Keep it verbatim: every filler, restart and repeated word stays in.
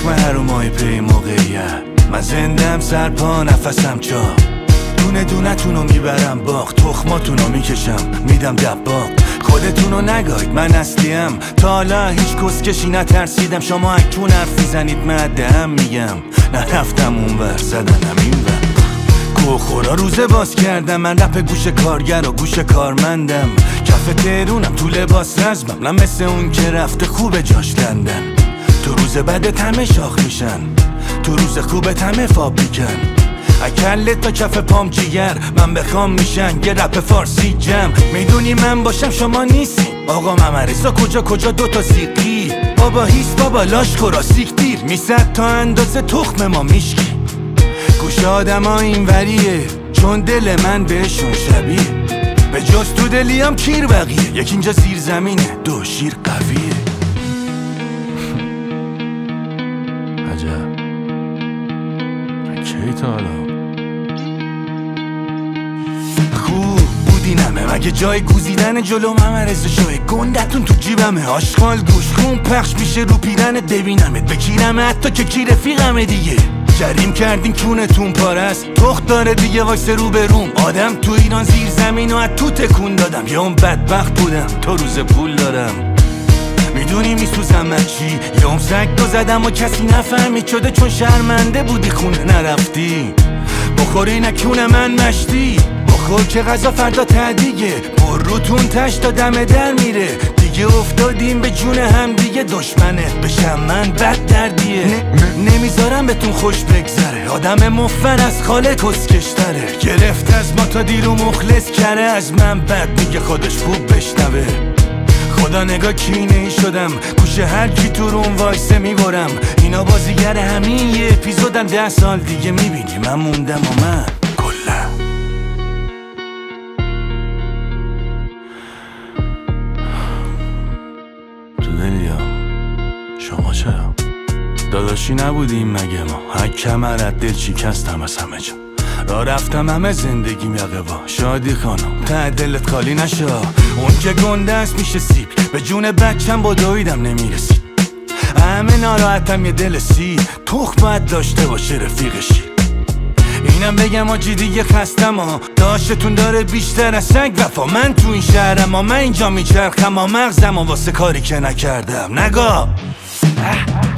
تخم هرومای پی موقعیت. من زندم سرپا نفسم چا، دونه دونه تونو میبرم باغ، تخماتونو میکشم میدم دباغ. خودتونو نگاید من اصلیم، تا حالا هیچ کسکشی نترسیدم. شما اکنون حرف میزنید مدهم میگم، نرفتم اونور زدنم اینور. کوخورا روزه باز کردم، من رپ گوش کارگر و گوش کارمندم. کف تهرونم تو لباس رزمم، نه مثل اون که رفته خوب جاش لندن. تو روز بدت همه شاخ میشن، تو روز خوبت همه فاب میکن. اکلت تا کف پام جیگر، من بخوام میشن یه رپ فارسی جم. میدونی من باشم شما نیستی، آقا ممرزا کجا کجا دوتا سیقی. بابا هیس بابا لاش خورا سیک دیر، میصد تا اندازه تخم ما میشکی. گوش آدم ها این وریه، چون دل من بهشون شبیه. به جز تو دلیام کیر بقیه، یک اینجا زیر زمینه دو شیر قویه. عجب کی تا حالا خوب بودی نمه، مگه جای گوزیدن جلو ممرز شوی گندتون تو جیبمه. آشغال گوش خون پخش میشه رو پیرنت، ببینمت بکیرمه حتی که کی رفیقمه دیگه. جریم کردین کونتون پارست، تخت داره دیگه وایس رو به روم. آدم تو ایران زیر زمین و از تو تکون دادم، یا اون بدبخت بودم تا روز پول دارم. میدونی میسوزم من چی، یا اون سگ دو زدم و کسی نفهمید شده چون شرمنده بودی خونه نرفتی. بخوری نکونه من مشتی، بخور که غذا فردا تدیگه. بروتون تشت تا دم در میره، دیگه افتادیم به جون هم دیگه. دشمنت بشم من بد دردیه، نمیذارم بهتون خوش بگذره. آدم مفن از خاله کسکشتره، گرفت از ما تا دیرو مخلص کره. از من بد میگه خودش خوب بشنوه. خدا نگاه کینه ای شدم، گوش هر کی تو روم وایسه میبرم. اینا بازیگر همین یه اپیزودن، ده سال دیگه میبینی من موندم و من کلا. تو دلیام شما چرا داداشی نبودیم مگه ما؟ هک کمرت دل شکستم از همه جا، را رفتم همه زندگیم یقه با. شادی خانم ته دلت خالی نشا، اون که گنده است میشه سیب. به جون بچم با دویدم نمیرسید، همه ناراحتم یه دل سی. تخم باید داشته باشه رفیقشی. اینم بگم آجی دیگه خستم ها، داشتتون داره بیشتر از سگ وفا. من تو این شهرم ها، من اینجا میچرخم ها، مغزم ها واسه کاری که نکردم نگاه.